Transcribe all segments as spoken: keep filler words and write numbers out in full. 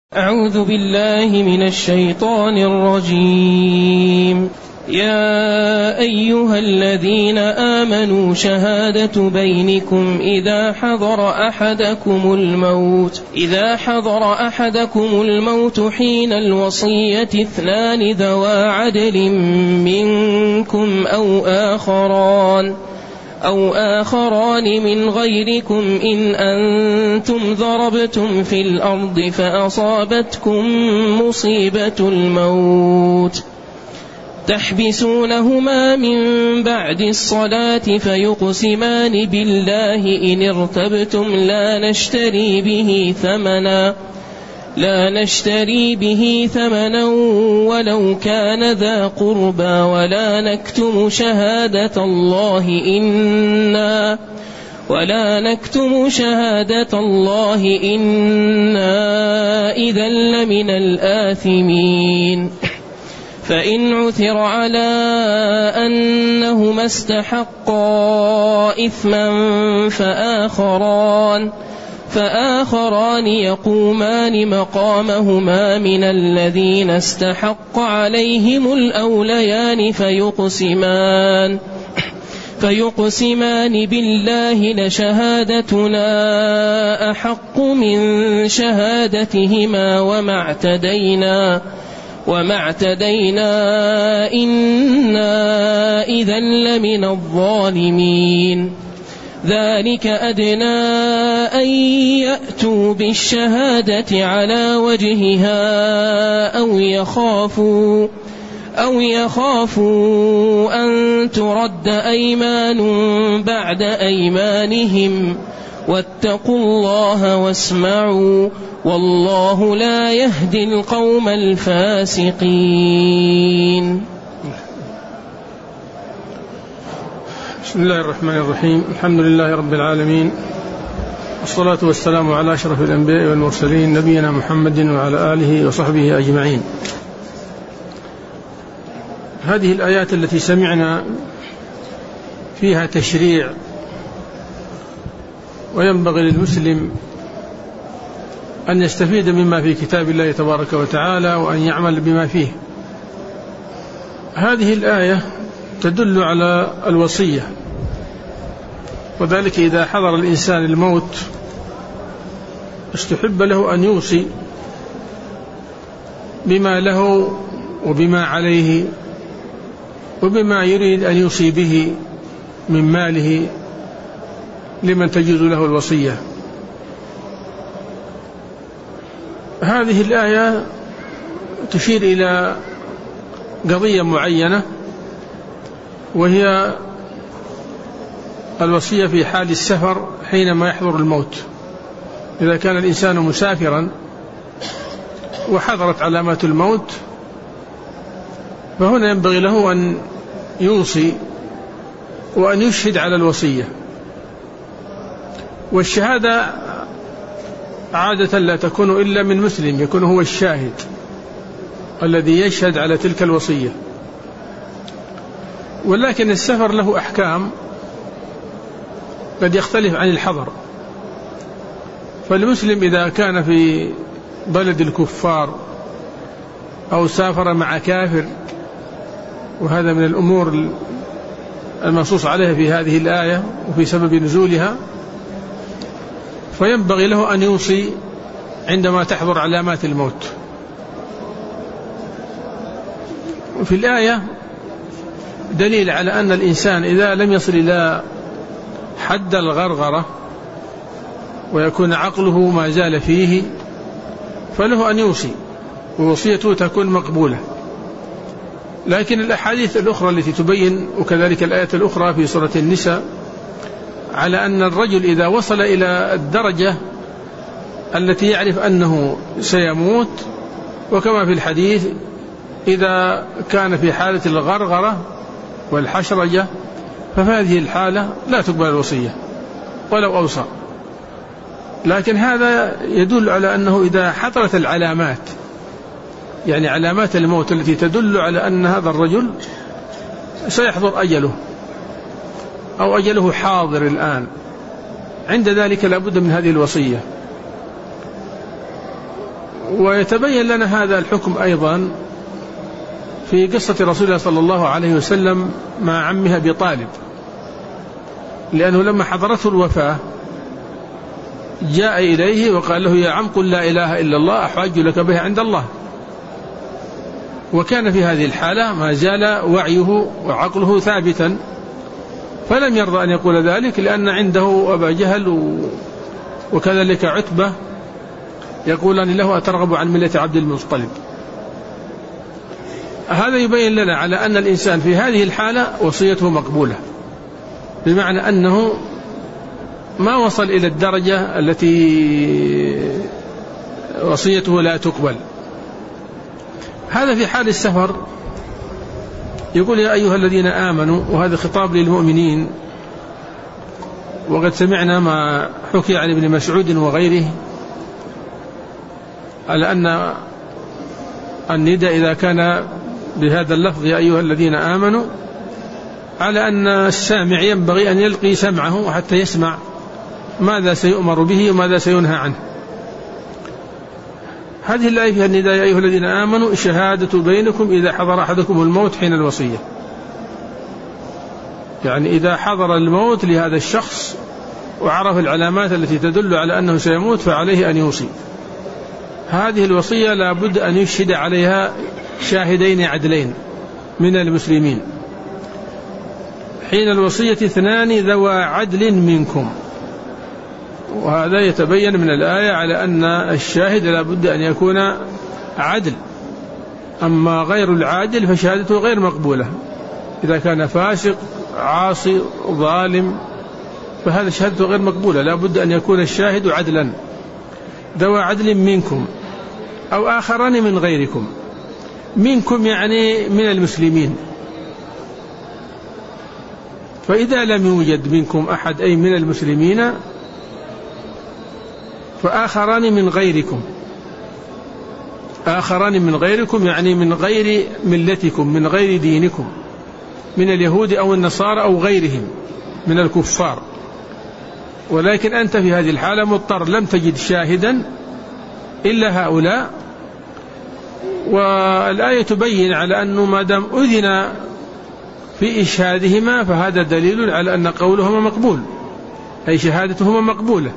أعوذ بالله من الشيطان الرجيم. يا أيها الذين آمنوا شهادة بينكم إذا حضر أحدكم الموت إذا حضر أحدكم الموت حين الوصية اثنان ذوا عدل منكم أو آخران أو آخران من غيركم إن أنتم ضربتم في الأرض فأصابتكم مصيبة الموت تحبسونهما من بعد الصلاة فيقسمان بالله إن ارتبتم لا نشتري به ثمنا لا نشتري به ثمنا ولو كان ذا قربى ولا نكتم شهادة الله إنا ولا نكتم شهادة الله إنا إذا لمن الآثمين. فإن عثر على أنهما استحقا إثما فآخران فآخران يقومان مقامهما من الذين استحق عليهم الأوليان فيقسمان فيقسمان بالله لشهادتنا أحق من شهادتهما وما اعتدينا وما اعتدينا إنا إذا لمن الظالمين. ذلك أدنى أن يأتوا بالشهادة على وجهها أو يخافوا أو يخافوا أن ترد أيمان بعد أيمانهم واتقوا الله واسمعوا والله لا يهدي القوم الفاسقين. بسم الله الرحمن الرحيم. الحمد لله رب العالمين، والصلاة والسلام على أشرف الأنبياء والمرسلين نبينا محمد وعلى آله وصحبه أجمعين. هذه الآيات التي سمعنا فيها تشريع، وينبغي للمسلم أن يستفيد مما في كتاب الله تبارك وتعالى وأن يعمل بما فيه. هذه الآية تدل على الوصية، وذلك إذا حضر الإنسان الموت استحب له أن يوصي بما له وبما عليه وبما يريد أن يوصي به من ماله لمن تجوز له الوصية. هذه الآية تشير إلى قضية معينة، وهي الوصية في حال السفر حينما يحضر الموت. إذا كان الإنسان مسافرا وحضرت علامات الموت فهنا ينبغي له أن يوصي وأن يشهد على الوصية. والشهادة عادة لا تكون إلا من مسلم، يكون هو الشاهد الذي يشهد على تلك الوصية. ولكن السفر له أحكام قد يختلف عن الحضر. فالمسلم إذا كان في بلد الكفار أو سافر مع كافر، وهذا من الأمور المنصوص عليها في هذه الآية وفي سبب نزولها، فينبغي له أن يوصي عندما تحضر علامات الموت. وفي الآية دليل على أن الإنسان إذا لم يصل إلى حد الغرغرة ويكون عقله ما زال فيه فله أن يوصي، ووصيته تكون مقبولة. لكن الأحاديث الأخرى التي تبين، وكذلك الآية الأخرى في سورة النساء، على أن الرجل إذا وصل إلى الدرجة التي يعرف أنه سيموت، وكما في الحديث إذا كان في حالة الغرغرة والحشرجة ففي هذه الحالة لا تقبل الوصية ولو أوصى. لكن هذا يدل على أنه إذا حضرت العلامات، يعني علامات الموت التي تدل على أن هذا الرجل سيحضر أجله أو أجله حاضر الآن، عند ذلك لا بد من هذه الوصية. ويتبين لنا هذا الحكم أيضا في قصة رسول الله صلى الله عليه وسلم مع عمه أبي طالب، لأنه لما حضرته الوفاة جاء إليه وقال له: يا عم قل لا إله إلا الله أحاج لك بها عند الله. وكان في هذه الحالة ما زال وعيه وعقله ثابتا، فلم يرضى أن يقول ذلك، لأن عنده أبا جهل وكذلك عتبة يقولان له: أترغب عن ملة عبد المطلب. هذا يبين لنا على أن الإنسان في هذه الحالة وصيته مقبولة، بمعنى أنه ما وصل إلى الدرجة التي وصيته لا تقبل. هذا في حال السفر. يقول: يا أيها الذين آمنوا، وهذا خطاب للمؤمنين. وقد سمعنا ما حكي عن ابن مسعود وغيره على أن النداء إذا كان بهذا اللفظ يا أيها الذين آمنوا، على أن السامع ينبغي أن يلقي سمعه حتى يسمع ماذا سيؤمر به وماذا سينهى عنه. هذه الآية فيها النداء يا أيها الذين آمنوا الشهادة بينكم إذا حضر أحدكم الموت حين الوصية، يعني إذا حضر الموت لهذا الشخص وعرف العلامات التي تدل على أنه سيموت فعليه أن يوصي. هذه الوصية لا بد أن يشهد عليها شاهدين عدلين من المسلمين. حين الوصية اثنان ذوى عدل منكم، وهذا يتبين من الآية على أن الشاهد لا بد أن يكون عدل، أما غير العادل فشهادته غير مقبولة. إذا كان فاسق عاصي ظالم فهذا شهادته غير مقبولة، لا بد أن يكون الشاهد عدلا. ذوى عدل منكم أو آخران من غيركم. منكم يعني من المسلمين، فإذا لم يوجد منكم أحد أي من المسلمين فآخران من غيركم. آخران من غيركم يعني من غير ملتكم، من غير دينكم، من اليهود أو النصارى أو غيرهم من الكفار. ولكن أنت في هذه الحالة مضطر، لم تجد شاهدا إلا هؤلاء. والآية تبين على أنه ما دام أذن في إشهادهما فهذا دليل على أن قولهما مقبول، أي شهادتهما مقبولة.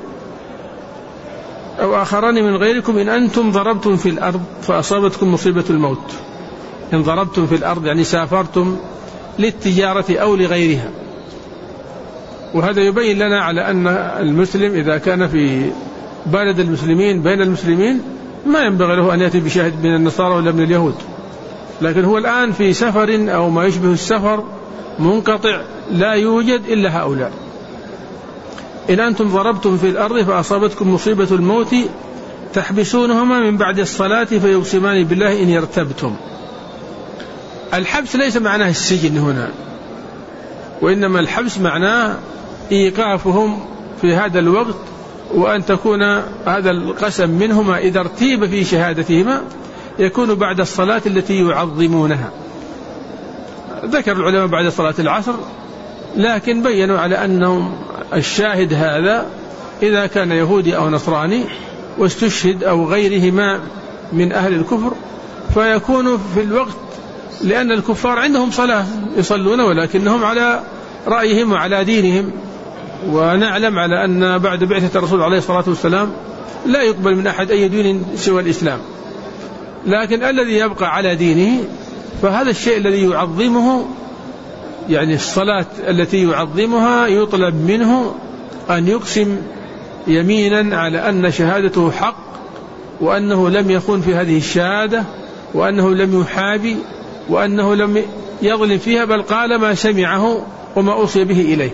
أو آخران من غيركم إن أنتم ضربتم في الأرض فأصابتكم مصيبة الموت. إن ضربتم في الأرض يعني سافرتم للتجارة أو لغيرها. وهذا يبين لنا على أن المسلم إذا كان في بلد المسلمين بين المسلمين ما ينبغي له أن يأتي بشاهد من النصارى ولا من اليهود، لكن هو الآن في سفر أو ما يشبه السفر منقطع لا يوجد إلا هؤلاء. إن أنتم ضربتم في الأرض فأصابتكم مصيبة الموت تحبسونهما من بعد الصلاة فيقسمان بالله إن يرتبتم. الحبس ليس معناه السجن هنا، وإنما الحبس معناه إيقافهم في هذا الوقت، وأن تكون هذا القسم منهما إذا ارتيب في شهادتهما يكون بعد الصلاة التي يعظمونها. ذكر العلماء بعد صلاة العصر، لكن بيّنوا على أنهم الشاهد هذا إذا كان يهودي أو نصراني واستشهد أو غيرهما من أهل الكفر فيكون في الوقت، لأن الكفار عندهم صلاة يصلون ولكنهم على رأيهم وعلى دينهم. ونعلم على أن بعد بعثة الرسول عليه الصلاة والسلام لا يقبل من أحد أي دين سوى الإسلام، لكن الذي يبقى على دينه فهذا الشيء الذي يعظمه، يعني الصلاة التي يعظمها يطلب منه أن يقسم يمينا على أن شهادته حق، وأنه لم يخن في هذه الشهادة، وأنه لم يحابي، وأنه لم يظلم فيها، بل قال ما سمعه وما أوصي به إليه.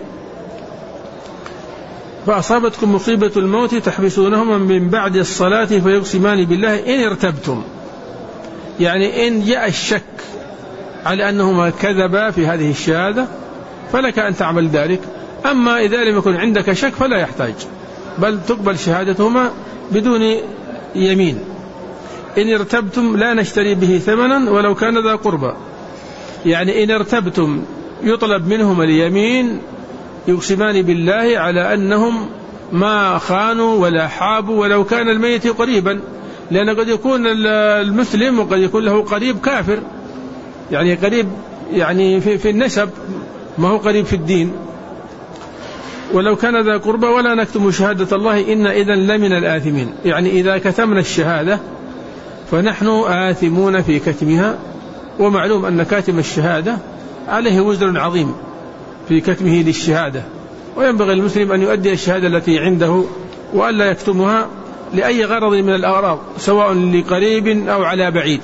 فأصابتكم مصيبة الموت تحبسونهما من بعد الصلاة فيقسمان بالله إن ارتبتم، يعني إن جاء الشك على أنهما كذبا في هذه الشهادة فلك أن تعمل ذلك. أما إذا لم يكن عندك شك فلا يحتاج، بل تقبل شهادتهما بدون يمين. إن ارتبتم لا نشتري به ثمنا ولو كان ذا قربى، يعني إن ارتبتم يطلب منهما اليمين، يقسمان بالله على أنهم ما خانوا ولا حابوا ولو كان الميت قريبا، لأن قد يكون المسلم وقد يكون له قريب كافر، يعني قريب يعني في, في النسب ما هو قريب في الدين. ولو كان ذا قربى ولا نكتم شهادة الله إن إذن لمن الآثمين، يعني إذا كتمنا الشهادة فنحن آثمون في كتمها. ومعلوم أن كاتم الشهادة عليه وزر عظيم في كتمه للشهادة، وينبغي المسلم أن يؤدي الشهادة التي عنده وألا يكتمها لأي غرض من الأغراض، سواء لقريب أو على بعيد.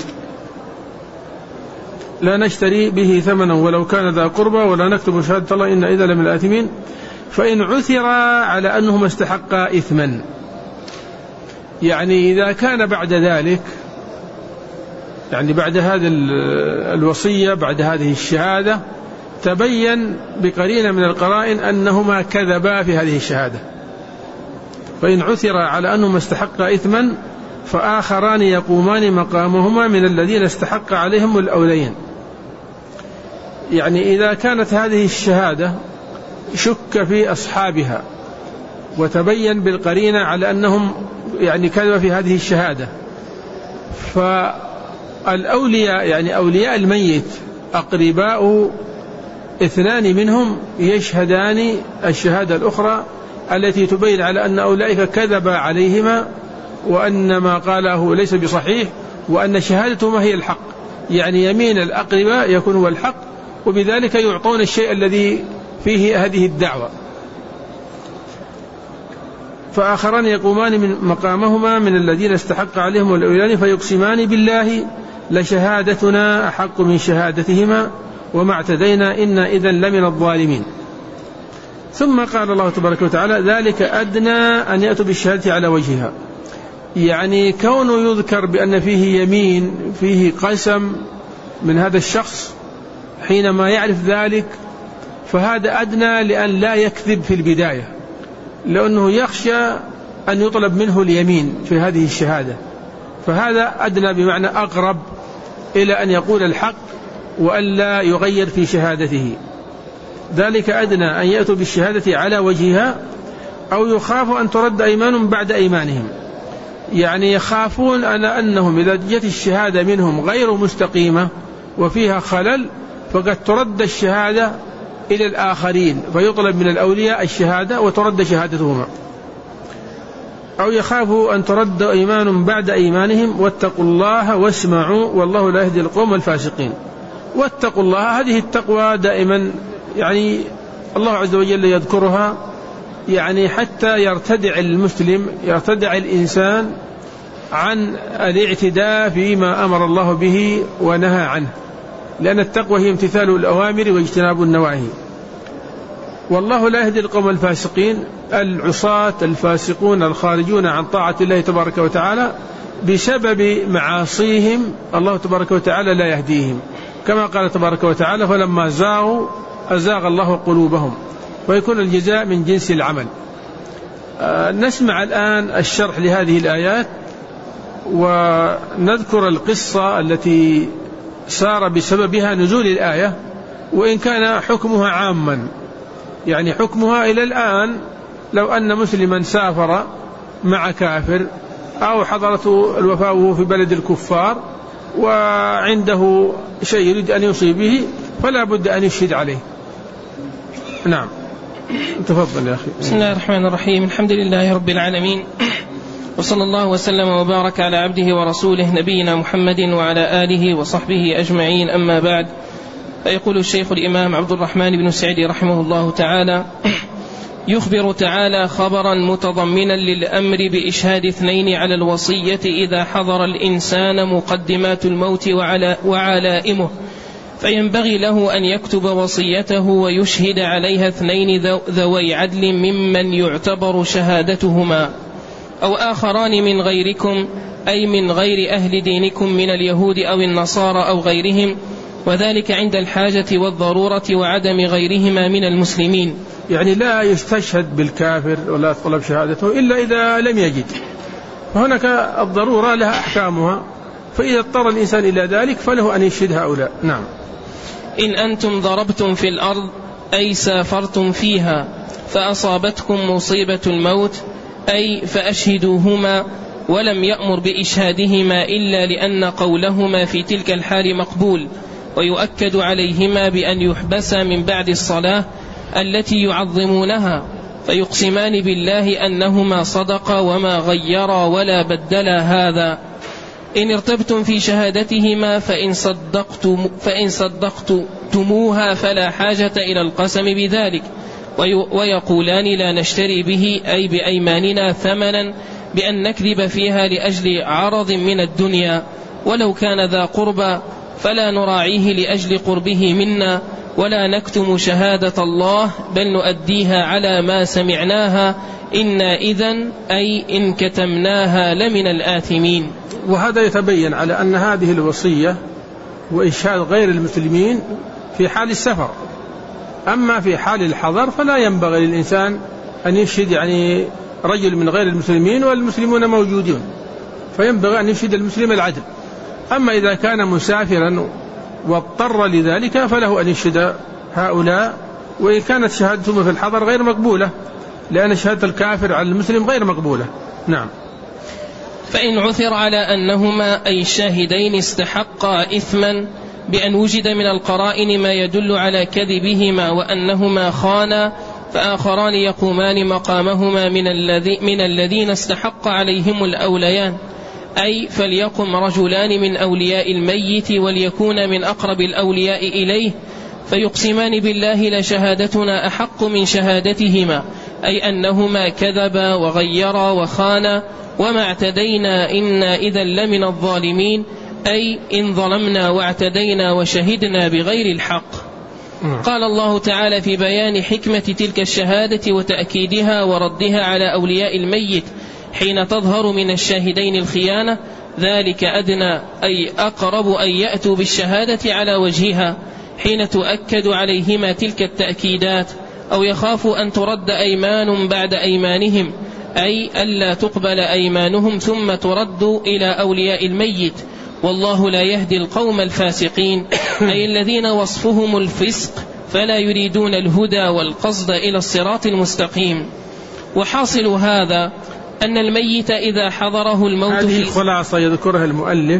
لا نشتري به ثمنا ولو كان ذا قربى ولا نكتم شهادة الله إن إذا لمن الآثمين. فإن عثر على أنهما استحقا إثما، يعني إذا كان بعد ذلك، يعني بعد هذه الوصية بعد هذه الشهادة تبين بقرينة من القرائن أنهما كذبا في هذه الشهادة، فإن عثر على أنهما استحقا إثما فآخران يقومان مقامهما من الذين استحق عليهم الأولين. يعني إذا كانت هذه الشهادة شك في أصحابها وتبين بالقرينة على أنهم يعني كذب في هذه الشهادة، فالأولياء يعني أولياء الميت أقرباء اثنان منهم يشهدان الشهادة الأخرى التي تبين على أن أولئك كذب عليهما وأن ما قاله ليس بصحيح وأن شهادتهما هي الحق، يعني يمين الأقرباء يكون هو الحق، وبذلك يعطون الشيء الذي فيه هذه الدعوة. فآخران يقومان من مقامهما من الذين استحق عليهم الأوليان فيقسمان بالله لشهادتنا أحق من شهادتهما وما اعتدينا إن إذن لمن الظالمين. ثم قال الله تبارك وتعالى ذلك أدنى أن يأتوا بالشهادة على وجهها، يعني كونه يذكر بأن فيه يمين فيه قسم من هذا الشخص حينما يعرف ذلك، فهذا أدنى لأن لا يكذب في البداية، لأنه يخشى أن يطلب منه اليمين في هذه الشهادة، فهذا أدنى بمعنى أقرب إلى أن يقول الحق وألا يغير في شهادته. ذلك أدنى أن يأتوا بالشهادة على وجهها أو يخاف أن ترد أيمان بعد أيمانهم، يعني يخافون أن أنهم إذا جت الشهادة منهم غير مستقيمة وفيها خلل فقد ترد الشهادة إلى الآخرين فيطلب من الأولياء الشهادة وترد شهادتهما، أو يخافوا أن ترد أيمان بعد أيمانهم واتقوا الله واسمعوا والله لا يهدي القوم الفاسقين. واتقوا الله، هذه التقوى دائما يعني الله عز وجل يذكرها يعني حتى يرتدع المسلم يرتدع الإنسان عن الاعتداء فيما أمر الله به ونهى عنه، لأن التقوى هي امتثال الأوامر واجتناب النواهي. والله لا يهدي القوم الفاسقين، العصاة الفاسقون الخارجون عن طاعة الله تبارك وتعالى بسبب معاصيهم الله تبارك وتعالى لا يهديهم، كما قال تبارك وتعالى فلما زاغوا أزاغ الله قلوبهم، ويكون الجزاء من جنس العمل. آه نسمع الآن الشرح لهذه الآيات ونذكر القصة التي سار بسببها نزول الآية، وإن كان حكمها عاما، يعني حكمها إلى الآن لو أن مسلما سافر مع كافر أو حضرته الوفاة وهو في بلد الكفار وعنده شيء يريد أن يصيب به فلا بد أن يشهد عليه. نعم تفضل يا أخي. بسم الله الرحمن الرحيم، الحمد لله رب العالمين، وصلى الله وسلم وبارك على عبده ورسوله نبينا محمد وعلى آله وصحبه أجمعين، أما بعد. فيقول الشيخ الإمام عبد الرحمن بن سعدي رحمه الله تعالى يخبر تعالى خبرا متضمنا للأمر بإشهاد اثنين على الوصية إذا حضر الإنسان مقدمات الموت وعلائمه، فينبغي له أن يكتب وصيته ويشهد عليها اثنين ذوي عدل ممن يعتبر شهادتهما أو آخران من غيركم، أي من غير أهل دينكم من اليهود أو النصارى أو غيرهم، وذلك عند الحاجة والضرورة وعدم غيرهما من المسلمين. يعني لا يستشهد بالكافر ولا تطلب شهادته إلا إذا لم يجد، فهناك الضرورة لها أحكامها، فإذا اضطر الإنسان إلى ذلك فله أن يشهد هؤلاء. نعم. إن أنتم ضربتم في الأرض أي سافرتم فيها فأصابتكم مصيبة الموت أي فأشهدوهما ولم يأمر بإشهادهما إلا لأن قولهما في تلك الحال مقبول، ويؤكد عليهما بأن يحبسا من بعد الصلاة التي يعظمونها، فيقسمان بالله أنهما صدقا وما غيرا ولا بدلا هذا. إن ارتبتم في شهادتهما فإن صدقتم فإن صدقتموها فلا حاجة إلى القسم بذلك. ويقولان لا نشتري به أي بأيماننا ثمنا بأن نكذب فيها لأجل عرض من الدنيا، ولو كان ذا قربى فلا نراعيه لأجل قربه منا، ولا نكتم شهادة الله بل نؤديها على ما سمعناها، إنا إذن أي إن كتمناها لمن الآثمين. وهذا يتبين على أن هذه الوصية وإشهاد غير المسلمين في حال السفر، أما في حال الحضر فلا ينبغي للإنسان أن يشهد يعني رجل من غير المسلمين والمسلمون موجودون، فينبغي أن يشهد المسلم العدل. أما إذا كان مسافرا واضطر لذلك فله أن يشهد هؤلاء، وإن كانت شهادتهم في الحضر غير مقبولة، لأن شهادة الكافر على المسلم غير مقبولة. نعم. فإن عثر على أنهما أي الشاهدين استحقا إثما بأن وجد من القرائن ما يدل على كذبهما وأنهما خانا، فآخران يقومان مقامهما من, الذي من الذين استحق عليهم الأوليان، أي فليقم رجلان من أولياء الميت وليكون من أقرب الأولياء إليه، فيقسمان بالله لشهادتنا أحق من شهادتهما، أي أنهما كذبا وغيرا وخانا، وما اعتدينا إنا إذا لمن الظالمين، أي إن ظلمنا واعتدينا وشهدنا بغير الحق. قال الله تعالى في بيان حكمة تلك الشهادة وتأكيدها وردها على أولياء الميت حين تظهر من الشاهدين الخيانة: ذلك أدنى أي أقرب أن يأتوا بالشهادة على وجهها حين تؤكد عليهما تلك التأكيدات، أو يخافوا أن ترد أيمان بعد أيمانهم، أي ألا تقبل أيمانهم ثم ترد إلى أولياء الميت، والله لا يهدي القوم الفاسقين، أي الذين وصفهم الفسق فلا يريدون الهدى والقصد إلى الصراط المستقيم. وحاصل هذا أن الميت إذا حضره الموت، هذه الخلاصة يذكرها المؤلف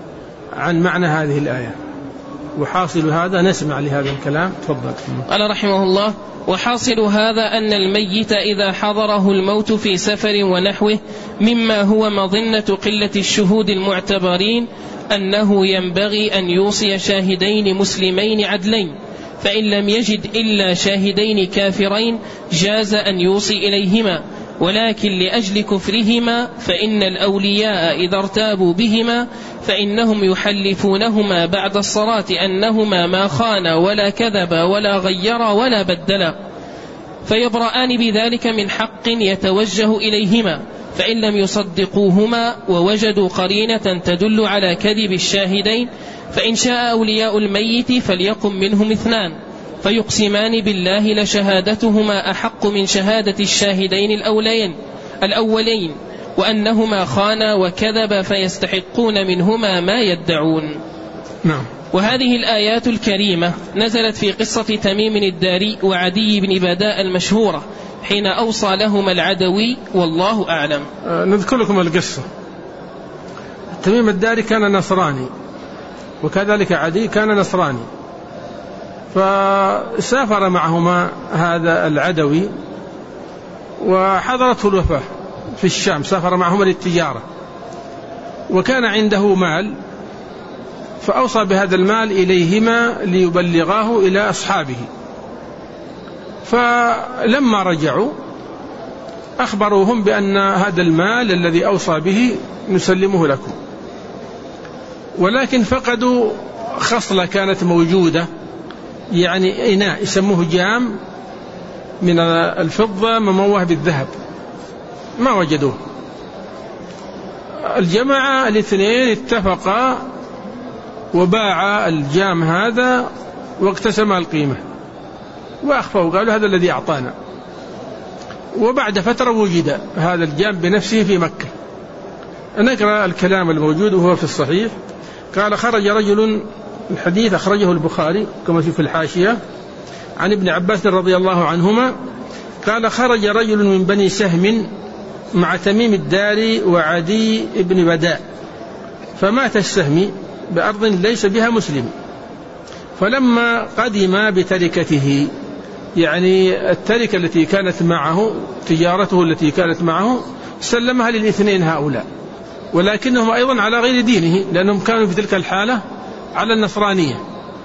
عن معنى هذه الآية. وحاصل هذا نسمع لهذا الكلام. تفضل. قال رحمه الله: وحاصل هذا أن الميت إذا حضره الموت في سفر ونحوه مما هو مظنة قلة الشهود المعتبرين أنه ينبغي أن يوصي شاهدين مسلمين عدلين، فإن لم يجد إلا شاهدين كافرين جاز أن يوصي إليهما، ولكن لأجل كفرهما فإن الأولياء إذا ارتابوا بهما فإنهم يحلفونهما بعد الصلاة أنهما ما خانا ولا كذبا ولا غيرا ولا بدلا، فيبرآن بذلك من حق يتوجه إليهما، فإن لم يصدقوهما ووجدوا قرينة تدل على كذب الشاهدين فإن شاء أولياء الميت فليقم منهم اثنان فيقسمان بالله لشهادتهما أحق من شهادة الشاهدين الأولين, الأولين وأنهما خانا وكذبا فيستحقون منهما ما يدعون. نعم. وهذه الآيات الكريمة نزلت في قصة تميم الداري وعدي بن بداء المشهورة حين أوصى لهما العدوي، والله أعلم. أه نذكر لكم القصة. تميم الداري كان نصراني وكذلك عدي كان نصراني، فسافر معهما هذا العدوي وحضرته الوفاة في الشام، سافر معهما للتجارة وكان عنده مال، فأوصى بهذا المال إليهما ليبلغاه إلى أصحابه. فلما رجعوا أخبروهم بأن هذا المال الذي أوصى به نسلمه لكم، ولكن فقدوا خصلة كانت موجودة، يعني إناء يسموه جام من الفضة مموه بالذهب، ما وجدوه. الجماعة الاثنين اتفقا وباع الجام هذا واقتسما القيمة وأخفوا، قالوا هذا الذي أعطانا. وبعد فترة وجد هذا الجام بنفسه في مكة. نقرأ الكلام الموجود وهو في الصحيح. قال: خرج رجل، الحديث أخرجه البخاري كما في الحاشية عن ابن عباس رضي الله عنهما قال: خرج رجل من بني سهم مع تميم الداري وعدي بن بداء، فمات السهمي بأرض ليس بها مسلم. فلما قدم بتركته، يعني التركة التي كانت معه، تجارته التي كانت معه، سلمها للاثنين هؤلاء، ولكنهم أيضا على غير دينه، لأنهم كانوا في تلك الحالة على النصرانية.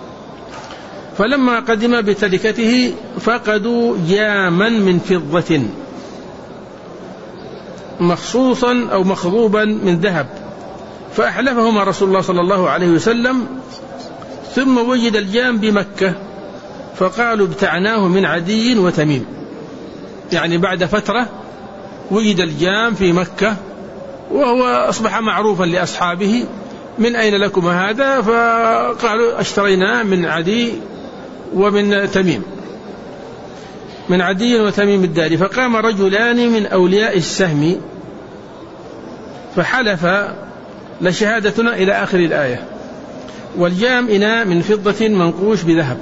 فلما قدم بتركته فقدوا جاما من فضة مخصوصا أو مخضوبا من ذهب، فأحلفهما رسول الله صلى الله عليه وسلم، ثم وجد الجام بمكة فقالوا ابتعناه من عدي وتميم. يعني بعد فترة وجد الجام في مكة وهو أصبح معروفا لأصحابه، من أين لكم هذا؟ فقالوا اشتريناه من عدي ومن تميم، من عدي وتميم الداري. فقام رجلان من أولياء السهم فحلف لشهادتنا إلى آخر الآية، والجام إناء من فضة منقوش بذهب.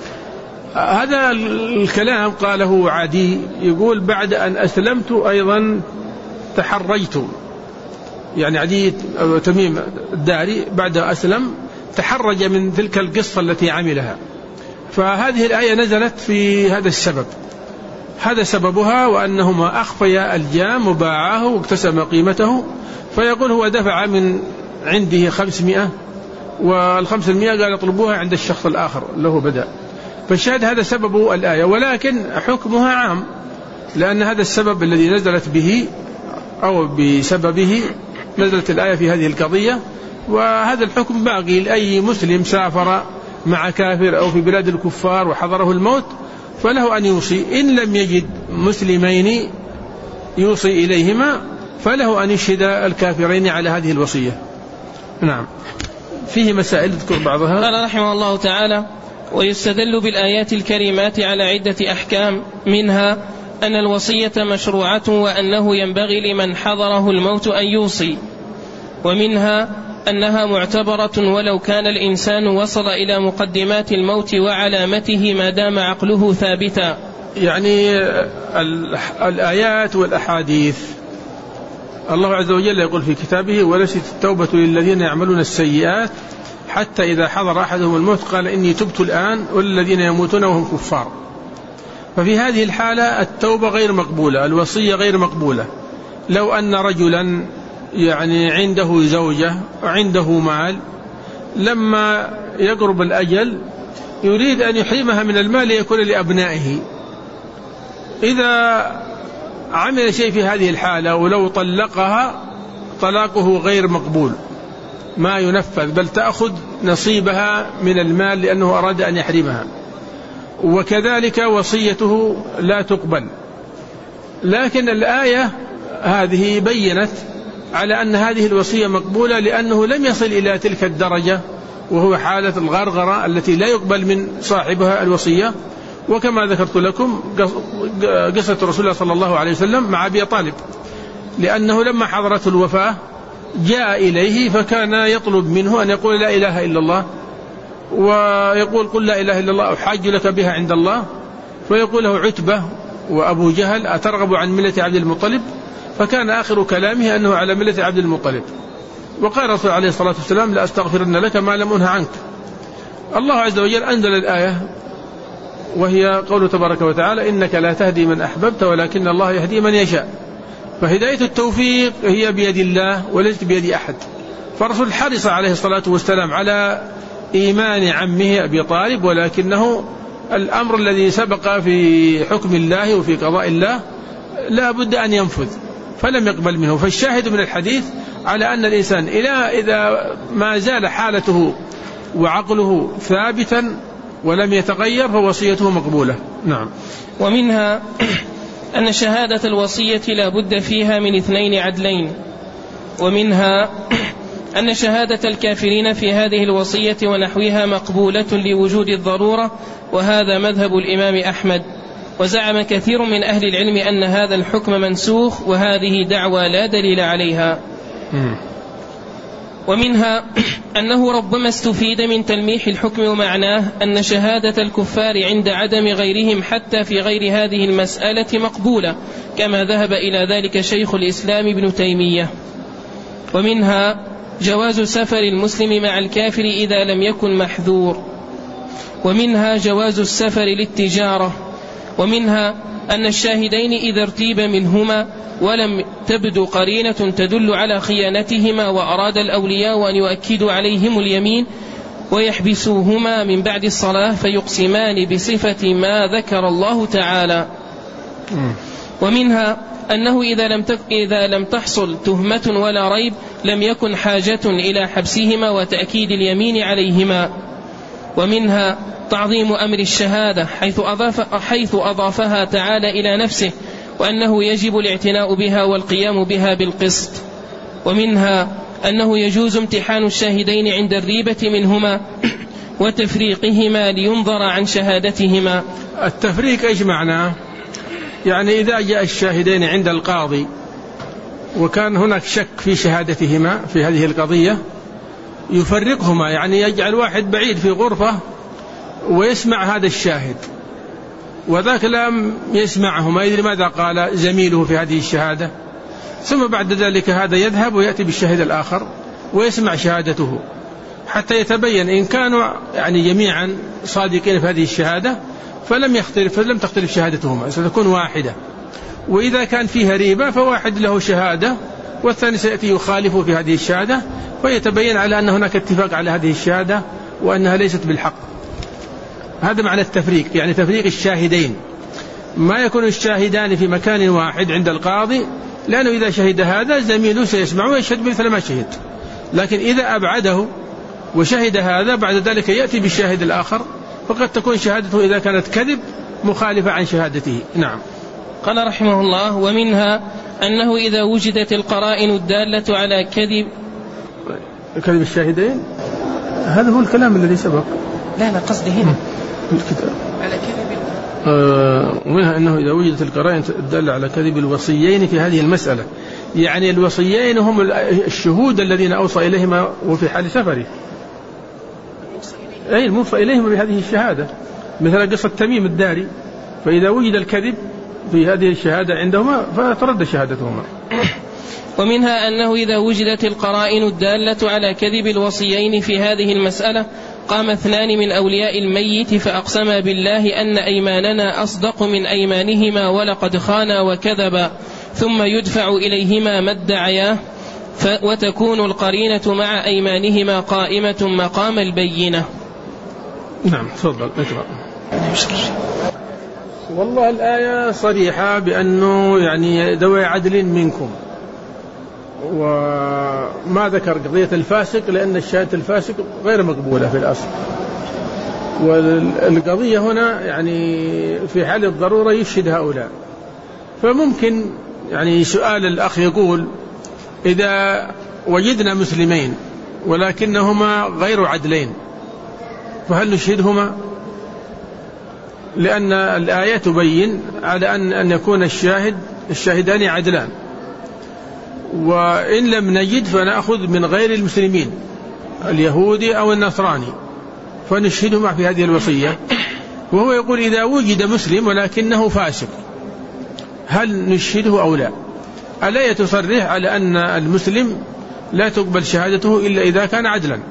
هذا الكلام قاله عدي، يقول بعد أن أسلمت أيضا تحرجت، يعني عدي تميم الداري بعد أسلم تحرج من تلك القصة التي عملها. فهذه الآية نزلت في هذا السبب، هذا سببها، وأنهما أخفيا الجام وباعاه واكتسب قيمته. فيقول هو دفع من عنده خمسمائة، والخمسمائة قال اطلبوها عند الشخص الآخر له بدأ. فالشاهد هذا سبب الآية، ولكن حكمها عام، لأن هذا السبب الذي نزلت به أو بسببه نزلت الآية في هذه القضية، وهذا الحكم باقي لأي مسلم سافر مع كافر أو في بلاد الكفار وحضره الموت، فله أن يوصي، إن لم يجد مسلمين يوصي إليهما فله أن يشهد الكافرين على هذه الوصية. نعم. فيه مسائل اذكر بعضها. قال رحمه الله تعالى: ويستدل بالآيات الكريمات على عدة أحكام، منها أن الوصية مشروعة وأنه ينبغي لمن حضره الموت أن يوصي، ومنها أنها معتبرة ولو كان الإنسان وصل إلى مقدمات الموت وعلامته ما دام عقله ثابتا. يعني الآيات والأحاديث، الله عز وجل يقول في كتابه: وليست التوبة للذين يعملون السيئات حتى إذا حضر أحدهم الموت قال إني تبت الآن والذين يموتون وهم كفار. ففي هذه الحالة التوبة غير مقبولة، الوصية غير مقبولة. لو أن رجلا يعني عنده زوجة وعنده مال، لما يقرب الأجل يريد أن يحرمها من المال ليكون لأبنائه، إذا عمل شيء في هذه الحالة ولو طلقها طلاقه غير مقبول، ما ينفذ، بل تأخذ نصيبها من المال لأنه أراد أن يحرمها، وكذلك وصيته لا تقبل. لكن الآية هذه بيّنت على أن هذه الوصية مقبولة، لأنه لم يصل إلى تلك الدرجة وهو حالة الغرغرة التي لا يقبل من صاحبها الوصية. وكما ذكرت لكم قصة رسول الله صلى الله عليه وسلم مع أبي طالب، لأنه لما حضرته الوفاة جاء إليه فكان يطلب منه أن يقول لا إله إلا الله، ويقول قل لا إله إلا الله أحاج لك بها عند الله، فيقول له عتبة وأبو جهل أترغب عن ملة عبد المطلب؟ فكان آخر كلامه أنه على ملة عبد المطلب. وقال رسول عليه الصلاة والسلام: لا أستغفرن لك ما لم أنه عنك. الله عز وجل أنزل الآية وهي قوله تبارك وتعالى: إنك لا تهدي من أحببت ولكن الله يهدي من يشاء. فهداية التوفيق هي بيد الله وليست بيد أحد. فرسول حرص عليه الصلاة والسلام على إيمان عمه أبي طالب، ولكنه الأمر الذي سبق في حكم الله وفي قضاء الله لا بد أن ينفذ، فلم يقبل منه. فالشاهد من الحديث على أن الإنسان إذا ما زال حالته وعقله ثابتا ولم يتغير فوصيته مقبولة. نعم. ومنها أن شهادة الوصية لا بد فيها من اثنين عدلين، ومنها أن شهادة الكافرين في هذه الوصية ونحوها مقبولة لوجود الضرورة، وهذا مذهب الإمام أحمد. وزعم كثير من أهل العلم أن هذا الحكم منسوخ، وهذه دعوى لا دليل عليها. ومنها أنه ربما استفيد من تلميح الحكم ومعناه أن شهادة الكفار عند عدم غيرهم حتى في غير هذه المسألة مقبولة، كما ذهب إلى ذلك شيخ الإسلام ابن تيمية. ومنها جواز سفر المسلم مع الكافر إذا لم يكن محذور. ومنها جواز السفر للتجارة. ومنها أن الشاهدين إذا ارتيب منهما ولم تبدو قرينة تدل على خيانتهما وأراد الأولياء أن يؤكدوا عليهم اليمين ويحبسوهما من بعد الصلاة فيقسمان بصفة ما ذكر الله تعالى. ومنها أنه إذا لم, إذا لم تحصل تهمة ولا ريب لم يكن حاجة إلى حبسهما وتأكيد اليمين عليهما. ومنها تعظيم أمر الشهادة حيث, أضاف حيث أضافها تعالى إلى نفسه، وأنه يجب الاعتناء بها والقيام بها بالقسط. ومنها أنه يجوز امتحان الشاهدين عند الريبة منهما وتفريقهما لينظر عن شهادتهما. التفريق إيش معناه؟ يعني إذا جاء الشاهدين عند القاضي وكان هناك شك في شهادتهما في هذه القضية يفرقهما، يعني يجعل واحد بعيد في غرفة ويسمع هذا الشاهد وذاك لم يسمعه، ما يدري ماذا قال زميله في هذه الشهادة، ثم بعد ذلك هذا يذهب ويأتي بالشاهد الآخر ويسمع شهادته حتى يتبين إن كانوا يعني جميعا صادقين في هذه الشهادة فلم يختلف فلم تختلف شهادتهما، ستكون واحدة. وإذا كان فيها ريبة فواحد له شهادة والثاني سيأتي يخالفه في هذه الشهادة فيتبين على أن هناك اتفاق على هذه الشهادة وأنها ليست بالحق. هذا معنى التفريق، يعني تفريق الشاهدين. ما يكون الشاهدان في مكان واحد عند القاضي، لأنه إذا شهد هذا زميله سيسمع ويشهد مثل ما شهد، لكن إذا أبعده وشهد هذا بعد ذلك يأتي بالشاهد الآخر فقد تكون شهادته إذا كانت كذب مخالفة عن شهادته. نعم. قال رحمه الله: ومنها أنه إذا وجدت القرائن الدالة على كذب كذب الشاهدين، هذا هو الكلام الذي سبق. لا لا قصدي هنا الكتاب على كذب آه ومنها أنه إذا وجدت القرائن الدالة على كذب الوصيين في هذه المسألة، يعني الوصيين هم الشهود الذين أوصى إليهما وفي حال سفره، أي الموصى إليهم بهذه الشهادة، مثل قصة تميم الداري، فإذا وجد الكذب في هذه الشهادة عندهما فترد شهادتهما. ومنها أنه إذا وجدت القرائن الدالة على كذب الوصيين في هذه المسألة قام اثنان من أولياء الميت فأقسما بالله أن أيماننا أصدق من أيمانهما ولقد خانا وكذبا، ثم يدفع إليهما ما ادعياه وتكون القرينة مع أيمانهما قائمة مقام البينة. نعم تفضل اقرأ. والله الآية صريحة بأنه يعني ذوي عدل منكم، وما ذكر قضية الفاسق لأن الشهادة الفاسق غير مقبولة في الأصل، والقضية هنا يعني في حال الضرورة يشهد هؤلاء. فممكن يعني سؤال الأخ يقول: إذا وجدنا مسلمين ولكنهما غير عدلين فهل نشهدهما؟ لأن الآية تبين على أن أن يكون الشاهد الشاهدان عدلان، وإن لم نجد فنأخذ من غير المسلمين اليهودي أو النصراني فنشهدهما في هذه الوصية. وهو يقول: إذا وجد مسلم ولكنه فاسق هل نشهده أو لا؟ الآية تصرح على أن المسلم لا تقبل شهادته إلا إذا كان عدلا،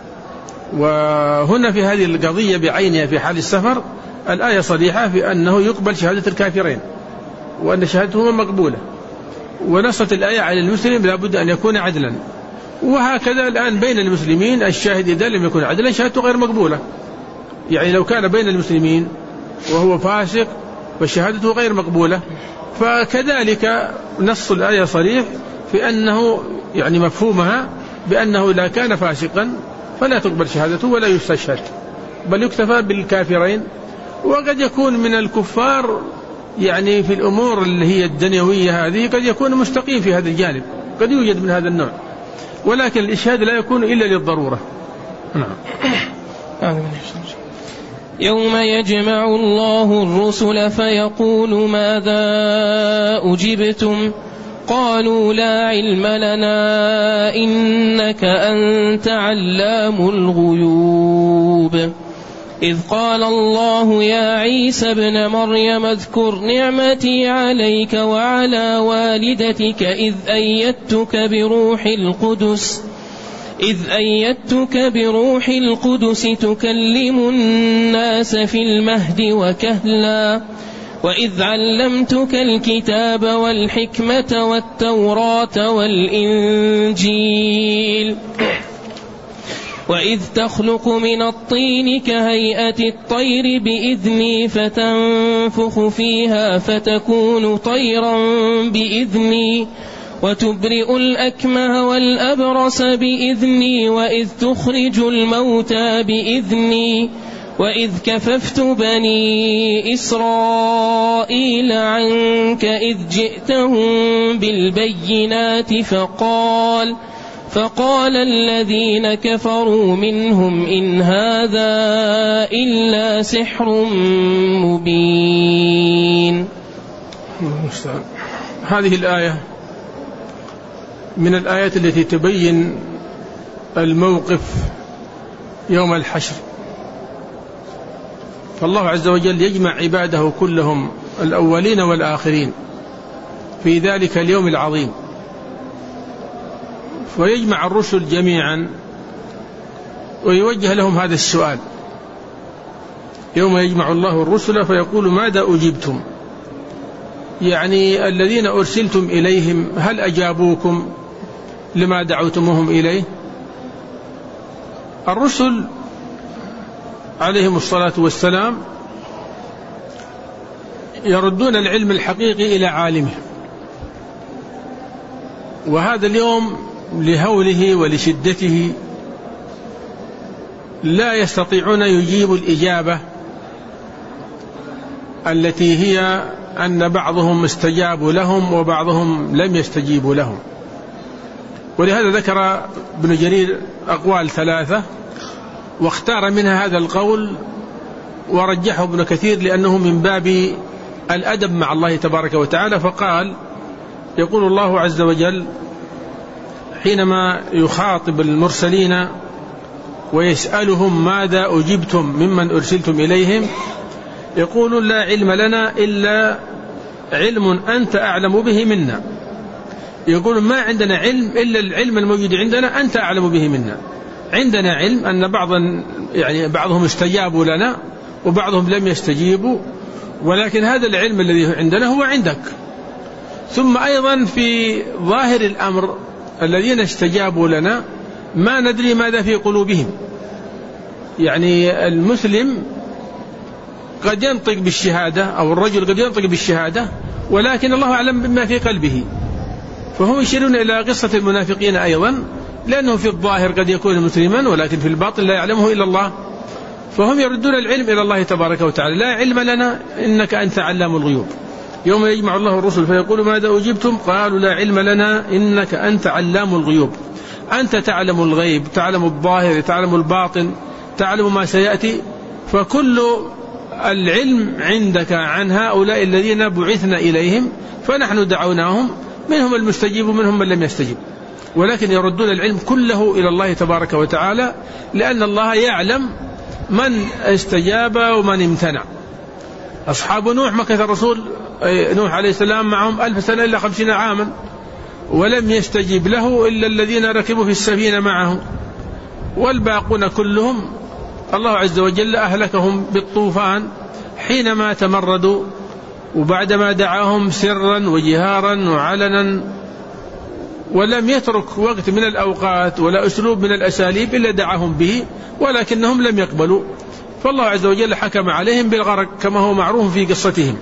وهنا في هذه القضية بعينها في حال السفر الآية صريحة في أنه يقبل شهادة الكافرين وأن شهادتهما مقبولة، ونصت الآية على المسلم لا بد أن يكون عدلا. وهكذا الآن بين المسلمين الشاهد إذا لم يكن عدلا شهادته غير مقبولة، يعني لو كان بين المسلمين وهو فاسق فشهادته غير مقبولة. فكذلك نص الآية صريح في أنه يعني مفهومها بأنه إذا كان فاسقا فلا تقبل شهادته ولا يستشهد بل يكتفى بالكافرين. وقد يكون من الكفار يعني في الأمور اللي هي الدنيوية هذه قد يكون مستقيم في هذا الجانب، قد يوجد من هذا النوع، ولكن الإشهاد لا يكون إلا للضرورة. نعم. يوم يجمع الله الرسل فيقول ماذا أجبتم قالوا لا علم لنا إنك أنت علام الغيوب. إذ قال الله يا عيسى ابن مريم اذكر نعمتي عليك وعلى والدتك إذ أيدتك بروح القدس إذ أيدتك بروح القدس تكلم الناس في المهد وكهلا وإذ علمتك الكتاب والحكمة والتوراة والإنجيل وإذ تخلق من الطين كهيئة الطير بإذني فتنفخ فيها فتكون طيرا بإذني وتبرئ الأكمه والأبرص بإذني وإذ تخرج الموتى بإذني وإذ كففت بني إسرائيل عنك إذ جئتهم بالبينات فقال فقال الذين كفروا منهم إن هذا إلا سحر مبين. هذه الآية من الآيات التي تبين الموقف يوم الحشر، فالله عز وجل يجمع عباده كلهم الأولين والآخرين في ذلك اليوم العظيم، ويجمع الرسل جميعا ويوجه لهم هذا السؤال يوم يجمع الله الرسل فيقول ماذا أجبتم، يعني الذين أرسلتم إليهم هل أجابوكم لما دعوتموهم إليه؟ الرسل عليهم الصلاة والسلام يردون العلم الحقيقي إلى عالمه، وهذا اليوم لهوله ولشدته لا يستطيعون يجيبوا الإجابة التي هي أن بعضهم استجابوا لهم وبعضهم لم يستجيبوا لهم. ولهذا ذكر ابن جرير أقوال ثلاثة واختار منها هذا القول ورجحه ابن كثير لأنه من باب الأدب مع الله تبارك وتعالى، فقال يقول الله عز وجل حينما يخاطب المرسلين ويسألهم ماذا أجبتم ممن أرسلتم إليهم يقول لا علم لنا إلا علم أنت أعلم به منا، يقول ما عندنا علم إلا العلم الموجود عندنا أنت أعلم به منا. عندنا علم أن بعضا يعني بعضهم استجابوا لنا وبعضهم لم يستجيبوا، ولكن هذا العلم الذي عندنا هو عندك. ثم أيضا في ظاهر الأمر الذين استجابوا لنا ما ندري ماذا في قلوبهم، يعني المسلم قد ينطق بالشهادة أو الرجل قد ينطق بالشهادة ولكن الله أعلم بما في قلبه، فهم يشيرون إلى قصة المنافقين أيضا، لأنه في الظاهر قد يكون مسلما ولكن في الباطن لا يعلمه إلا الله، فهم يردون العلم إلى الله تبارك وتعالى. لا علم لنا إنك أنت علام الغيوب. يوم يجمع الله الرسل فيقول ماذا أجبتم قالوا لا علم لنا إنك أنت علام الغيوب، أنت تعلم الغيب، تعلم الظاهر، تعلم الباطن، تعلم ما سيأتي، فكل العلم عندك عن هؤلاء الذين بعثنا إليهم، فنحن دعوناهم منهم المستجيب ومنهم من لم يستجب، ولكن يردون العلم كله إلى الله تبارك وتعالى، لأن الله يعلم من استجاب ومن امتنع. أصحاب نوح مكث الرسول نوح عليه السلام معهم ألف سنة إلا خمسين عاما ولم يستجيب له إلا الذين ركبوا في السفينة معه، والباقون كلهم الله عز وجل أهلكهم بالطوفان حينما تمردوا، وبعدما دعاهم سرا وجهارا وعلنا، ولم يترك وقت من الأوقات ولا أسلوب من الأساليب إلا دعاهم به، ولكنهم لم يقبلوا، فالله عز وجل حكم عليهم بالغرق كما هو معروف في قصتهم.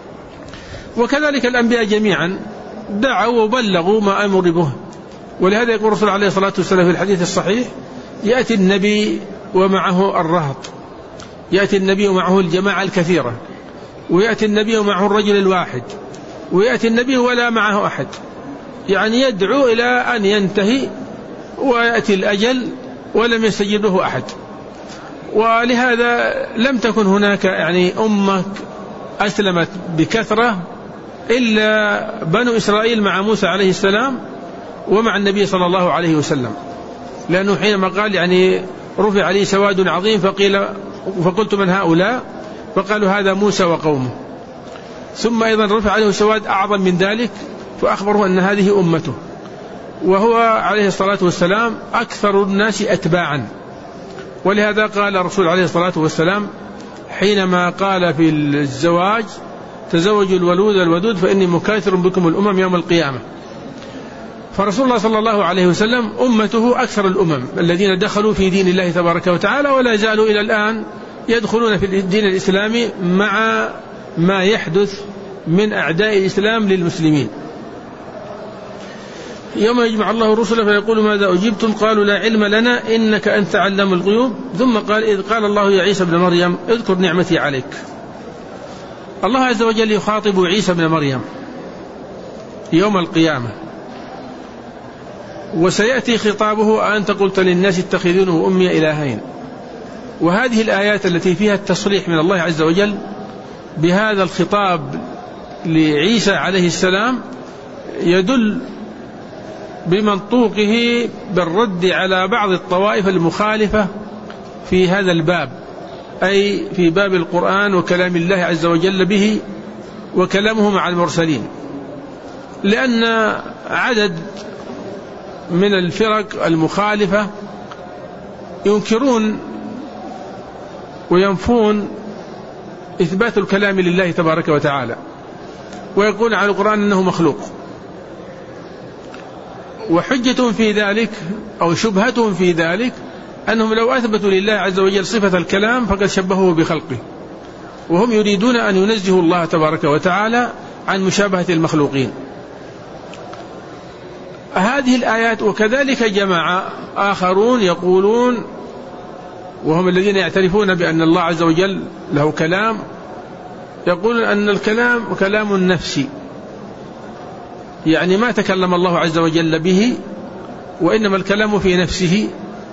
وكذلك الأنبياء جميعا دعوا وبلغوا ما أمر به، ولهذا يقول الرسول عليه الصلاة والسلام في الحديث الصحيح يأتي النبي ومعه الرهط، يأتي النبي ومعه الجماعة الكثيرة، ويأتي النبي ومعه الرجل الواحد، ويأتي النبي ولا معه أحد، يعني يدعو إلى أن ينتهي ويأتي الأجل ولم يستجب له أحد. ولهذا لم تكن هناك يعني أمة أسلمت بكثرة إلا بنو إسرائيل مع موسى عليه السلام ومع النبي صلى الله عليه وسلم، لأنه حينما قال يعني رفع عليه سواد عظيم فقيل فقلت من هؤلاء، فقالوا هذا موسى وقومه. ثم أيضا رفع عليه سواد أعظم من ذلك فأخبره أن هذه أمته، وهو عليه الصلاة والسلام أكثر الناس أتباعا. ولهذا قال الرسول عليه الصلاة والسلام حينما قال في الزواج تزوجوا الولود الودود فإني مكاثر بكم الأمم يوم القيامة. فرسول الله صلى الله عليه وسلم أمته أكثر الأمم الذين دخلوا في دين الله تبارك وتعالى، ولا زالوا إلى الآن يدخلون في الدين الإسلامي مع ما يحدث من أعداء الإسلام للمسلمين. يوم يجمع الله الرسل فيقول ماذا أجبتم؟ قالوا لا علم لنا إنك أنت علام الغيوب. ثم قال إذ قال الله يا عيسى ابن مريم اذكر نعمتي عليك. الله عز وجل يخاطب عيسى ابن مريم يوم القيامة، وسيأتي خطابه أنت قلت للناس اتخذوني وأمي إلهين. وهذه الآيات التي فيها التصريح من الله عز وجل بهذا الخطاب لعيسى عليه السلام يدل بمنطوقه بالرد على بعض الطوائف المخالفة في هذا الباب، أي في باب القرآن وكلام الله عز وجل به وكلامه مع المرسلين، لأن عدد من الفرق المخالفة ينكرون وينفون إثبات الكلام لله تبارك وتعالى، ويقول على القرآن أنه مخلوق. وحجة في ذلك أو شبهة في ذلك أنهم لو أثبتوا لله عز وجل صفة الكلام فقد شبهوه بخلقه، وهم يريدون أن ينزهوا الله تبارك وتعالى عن مشابهة المخلوقين. هذه الآيات وكذلك جماعة آخرون يقولون، وهم الذين يعترفون بأن الله عز وجل له كلام، يقولون أن الكلام كلام نفسي، يعني ما تكلم الله عز وجل به، وإنما الكلام في نفسه،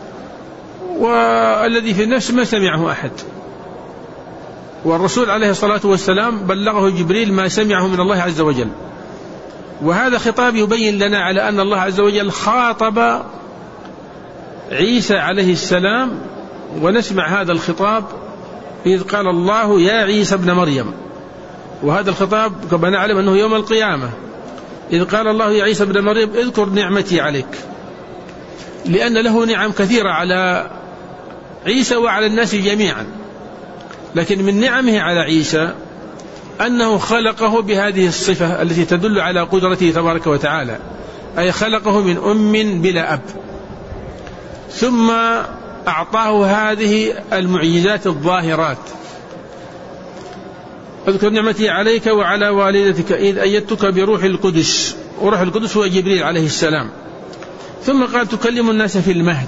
والذي في النفس ما سمعه أحد. والرسول عليه الصلاة والسلام بلغه جبريل ما سمعه من الله عز وجل. وهذا خطاب يبين لنا على أن الله عز وجل خاطب عيسى عليه السلام، ونسمع هذا الخطاب إذ قال الله يا عيسى ابن مريم. وهذا الخطاب كما نعلم أنه يوم القيامة، إذ قال الله يا عيسى ابن مريم اذكر نعمتي عليك، لأن له نعم كثيرة على عيسى وعلى الناس جميعا. لكن من نعمه على عيسى أنه خلقه بهذه الصفة التي تدل على قدرته تبارك وتعالى، أي خلقه من أم بلا أب، ثم أعطاه هذه المعجزات الظاهرات. اذكر نعمتي عليك وعلى والدتك إذ أيدتك بروح القدس، وروح القدس هو جبريل عليه السلام. ثم قال تكلم الناس في المهد.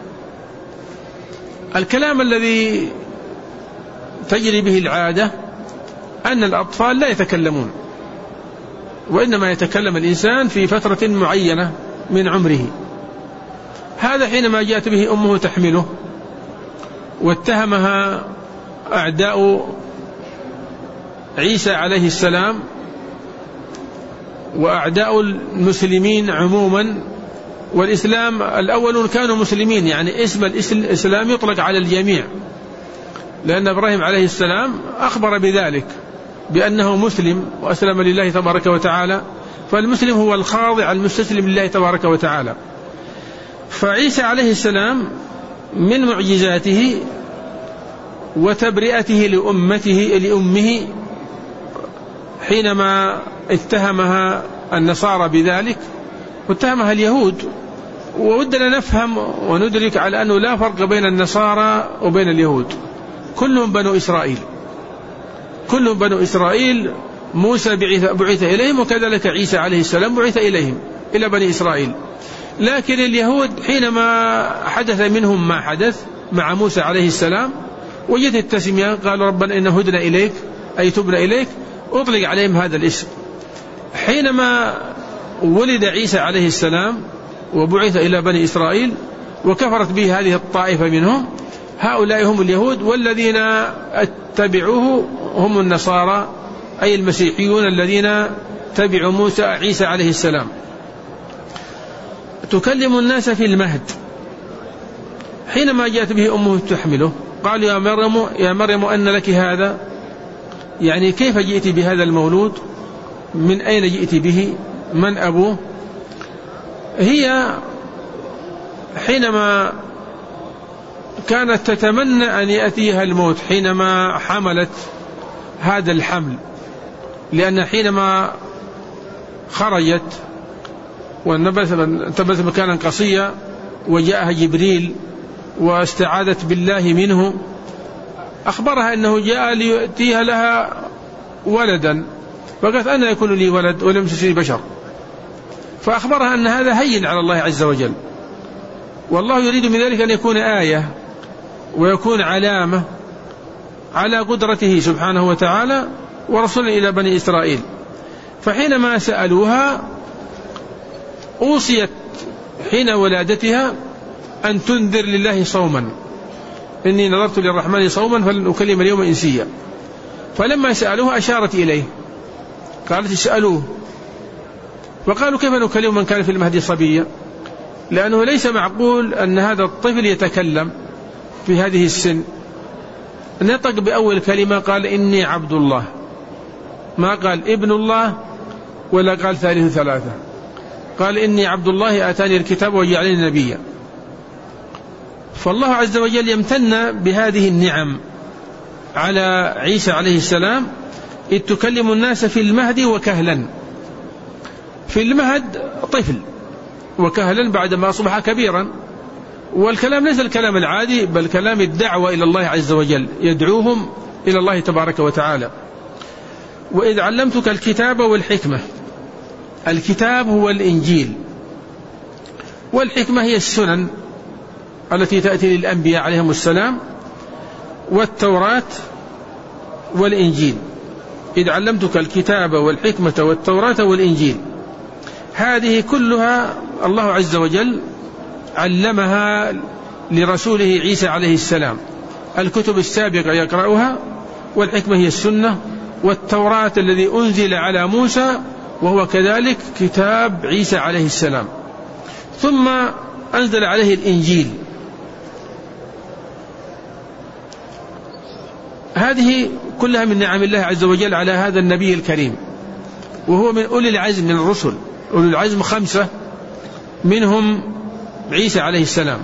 الكلام الذي تجري به العادة أن الأطفال لا يتكلمون، وإنما يتكلم الإنسان في فترة معينة من عمره. هذا حينما جاءت به أمه تحمله واتهمها أعداء عيسى عليه السلام وأعداء المسلمين عموما، والإسلام الأولون كانوا مسلمين، يعني اسم الإسلام يطلق على الجميع، لأن إبراهيم عليه السلام أخبر بذلك بأنه مسلم وأسلم لله تبارك وتعالى، فالمسلم هو الخاضع المستسلم لله تبارك وتعالى. فعيسى عليه السلام من معجزاته وتبرئته لأمته لأمه حينما اتهمها النصارى بذلك واتهمها اليهود. وودنا نفهم وندرك على أنه لا فرق بين النصارى وبين اليهود، كلهم بنو إسرائيل، كلهم بنو إسرائيل. موسى بعث إليهم، وكذلك عيسى عليه السلام بعث إليهم إلى بني إسرائيل. لكن اليهود حينما حدث منهم ما حدث مع موسى عليه السلام وجدت التسمية، قالوا ربنا إن هدنا إليك أي تبنا إليك، أطلق عليهم هذا الاسم. حينما ولد عيسى عليه السلام وبعث إلى بني إسرائيل وكفرت به هذه الطائفة منهم، هؤلاء هم اليهود، والذين اتبعوه هم النصارى أي المسيحيون الذين تتبع موسى عيسى عليه السلام. تكلم الناس في المهد، حينما جاءت به أمه تحمله قالوا يا مريم يا مريم أن لك هذا، يعني كيف جئت بهذا المولود، من أين جئت به، من أبوه. هي حينما كانت تتمنى أن يأتيها الموت حينما حملت هذا الحمل، لأن حينما خرجت وانتبذت مكانا قصيا وجاءها جبريل واستعاذت بالله منه، أخبرها أنه جاء ليؤتيها لها ولدا، فقالت أنا يكون لي ولد ولم يمسسني بشر، فأخبرها أن هذا هين على الله عز وجل، والله يريد من ذلك أن يكون آية ويكون علامة على قدرته سبحانه وتعالى ورسولا إلى بني إسرائيل. فحينما سألوها أوصيت حين ولادتها أن تنذر لله صوما، إني نظرت للرحمن صوما فلن أكلم اليوم إنسيا. فلما سألوها أشارت إليه، قالت اسألوه. وقالوا كيف نكلم من كان في المهدي صبيا، لأنه ليس معقول أن هذا الطفل يتكلم في هذه السن. نطق بأول كلمة قال إني عبد الله، ما قال ابن الله ولا قال ثالث ثلاثة، قال إني عبد الله آتاني الكتاب وجعلني نبيا. فالله عز وجل يمتن بهذه النعم على عيسى عليه السلام، إذ تكلم الناس في المهد وكهلا. في المهد طفل، وكهلا بعدما أصبح كبيرا. والكلام ليس الكلام العادي، بل كلام الدعوة إلى الله عز وجل، يدعوهم إلى الله تبارك وتعالى. وإذ علمتك الكتاب والحكمة. الكتاب هو الإنجيل، والحكمة هي السنن التي تأتي للأنبياء عليهم السلام، والتوراة والإنجيل. إذ علمتك الكتاب والحكمة والتوراة والإنجيل، هذه كلها الله عز وجل علمها لرسوله عيسى عليه السلام. الكتب السابقة يقرأها، والحكمة هي السنة، والتوراة الذي أنزل على موسى وهو كذلك كتاب عيسى عليه السلام. ثم أنزل عليه الإنجيل. هذه كلها من نعم الله عز وجل على هذا النبي الكريم، وهو من أولي العزم من الرسل. أولي العزم خمسة، منهم عيسى عليه السلام.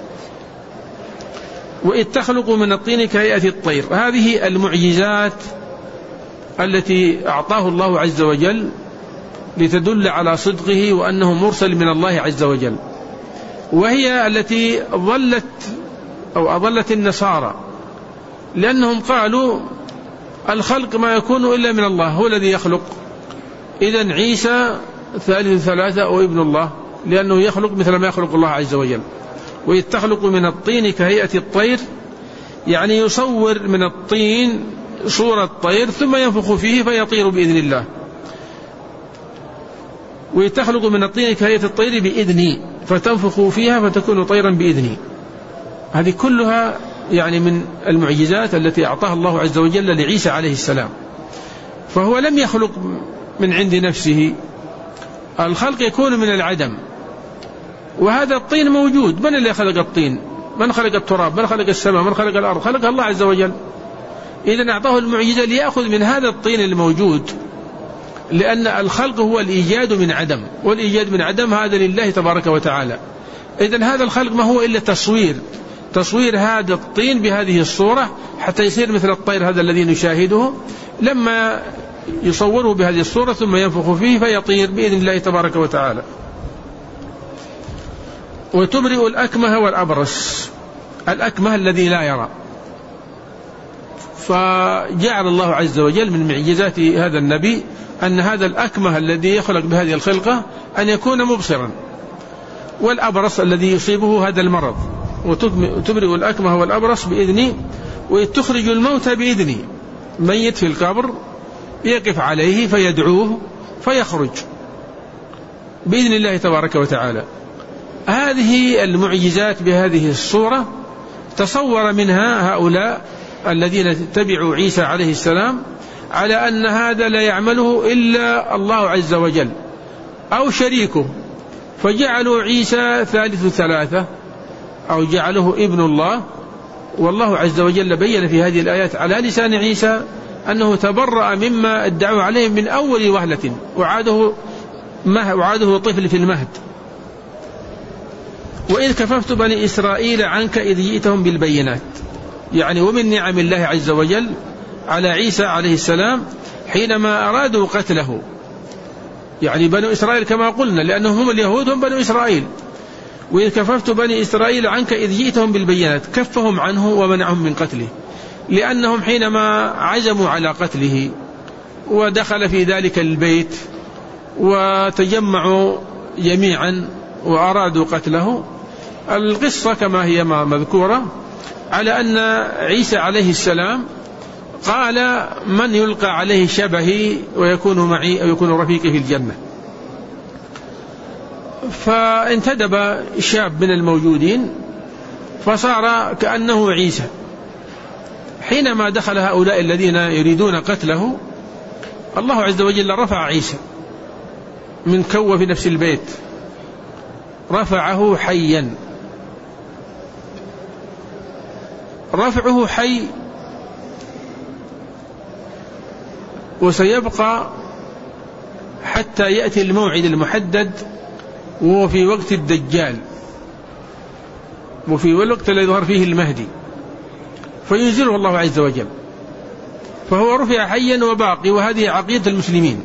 وإذ تخلق من الطين كهيئة الطير، هذه المعجزات التي أعطاه الله عز وجل لتدل على صدقه وأنه مرسل من الله عز وجل، وهي التي ضلت أو أضلت النصارى، لأنهم قالوا الخلق ما يكون إلا من الله، هو الذي يخلق. إذن عيسى ثالث ثلاثة أو ابن الله، لأنه يخلق مثل ما يخلق الله عز وجل. وإذ تخلق من الطين كهيئة الطير، يعني يصور من الطين صورة طير ثم ينفخ فيه فيطير بإذن الله. وإذ تخلق من الطين كهيئة الطير بإذني فتنفخ فيها فتكون طيرا بإذني. هذه كلها يعني من المعجزات التي أعطاها الله عز وجل لعيسى عليه السلام. فهو لم يخلق من عند نفسه، الخلق يكون من العدم، وهذا الطين موجود. من اللي خلق الطين؟ من خلق التراب؟ من خلق السماء؟ من خلق الأرض؟ خلق الله عز وجل. إذن أعطاه المعجزة ليأخذ من هذا الطين الموجود، لأن الخلق هو الإيجاد من عدم، والإيجاد من عدم هذا لله تبارك وتعالى. إذن هذا الخلق ما هو إلا تصوير تصوير هذا الطين بهذه الصورة حتى يصير مثل الطير هذا الذي نشاهده، لما يصوره بهذه الصورة ثم ينفخ فيه فيطير بإذن الله تبارك وتعالى. وتبرئ الأكمه والأبرص، الأكمه الذي لا يرى. فجعل الله عز وجل من معجزات هذا النبي أن هذا الأكمه الذي يخلق بهذه الخلقة أن يكون مبصرا، والأبرص الذي يصيبه هذا المرض. وتبرئ الأكمه والأبرص بإذني، وتخرج الموتى بإذني. ميت في القبر يقف عليه فيدعوه فيخرج بإذن الله تبارك وتعالى. هذه المعجزات بهذه الصورة تصور منها هؤلاء الذين تبعوا عيسى عليه السلام على أن هذا لا يعمله إلا الله عز وجل أو شريكه، فجعلوا عيسى ثالث ثلاثة أو جعله ابن الله. والله عز وجل بين في هذه الآيات على لسان عيسى أنه تبرأ مما ادعوا عليه من أول وهلة، وعاده, وعاده طفل في المهد. وإذ كففت بني إسرائيل عنك إذ جئتهم بالبينات، يعني ومن نعم الله عز وجل على عيسى عليه السلام حينما أرادوا قتله، يعني بنو إسرائيل كما قلنا لأنهم هم اليهود هم بنو إسرائيل. وإذ كففت بني إسرائيل عنك إذ جئتهم بالبينات، كفهم عنه ومنعهم من قتله، لأنهم حينما عزموا على قتله ودخل في ذلك البيت وتجمعوا جميعا وأرادوا قتله، القصة كما هي مذكورة على أن عيسى عليه السلام قال من يلقى عليه شبهي ويكون معي أو يكون رفيقي في الجنة. فانتدب شاب من الموجودين فصار كأنه عيسى. حينما دخل هؤلاء الذين يريدون قتله، الله عز وجل رفع عيسى من كوة في نفس البيت، رفعه حيا. رفعه حي وسيبقى حتى يأتي الموعد المحدد، وهو في وقت الدجال وفي الوقت الذي يظهر فيه المهدي، فينزله الله عز وجل، فهو رفع حيا وباقي. وهذه عقيدة المسلمين.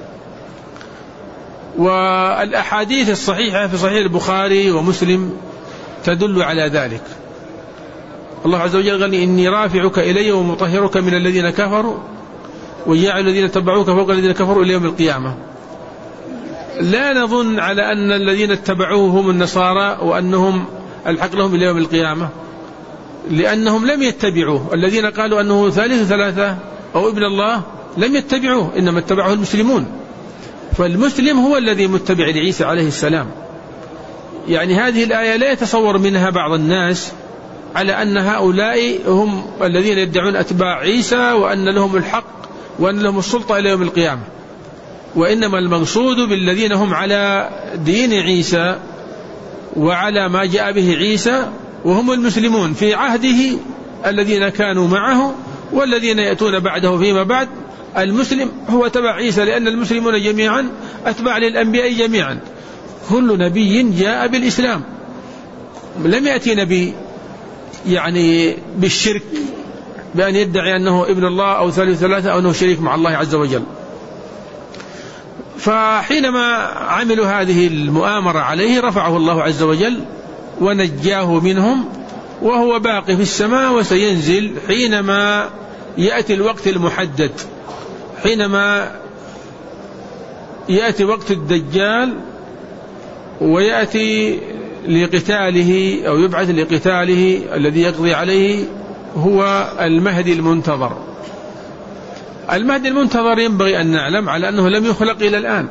والأحاديث الصحيحة في صحيح البخاري ومسلم تدل على ذلك. الله عز وجل قال إني رافعك إلي ومطهرك من الذين كفروا وجعل الذين اتبعوك فوق الذين كفروا إلى يوم القيامة. لا نظن على أن الذين اتبعوه هم النصارى وأنهم الحق لهم إلى يوم القيامة، لأنهم لم يتبعوه. الذين قالوا أنه ثالث ثلاثة أو ابن الله لم يتبعوه، إنما اتبعوه المسلمون. فالمسلم هو الذي متبع لعيسى عليه السلام. يعني هذه الآية لا يتصور منها بعض الناس على أن هؤلاء هم الذين يدعون أتباع عيسى وأن لهم الحق وأن لهم السلطة إلى يوم القيامة، وإنما المقصود بالذين هم على دين عيسى وعلى ما جاء به عيسى، وهم المسلمون في عهده الذين كانوا معه والذين يأتون بعده فيما بعد. المسلم هو تبع عيسى، لأن المسلمون جميعا أتباع للأنبياء جميعا. كل نبي جاء بالإسلام، لم يأتي نبي يعني بالشرك بأن يدعي أنه ابن الله أو ثالث ثلاثة أو أنه شريك مع الله عز وجل. فحينما عملوا هذه المؤامرة عليه رفعه الله عز وجل ونجاه منهم، وهو باقي في السماء وسينزل حينما يأتي الوقت المحدد، حينما يأتي وقت الدجال ويأتي لقتاله أو يبعث لقتاله. الذي يقضي عليه هو المهدي المنتظر. المهدي المنتظر ينبغي أن نعلم على أنه لم يخلق إلى الآن،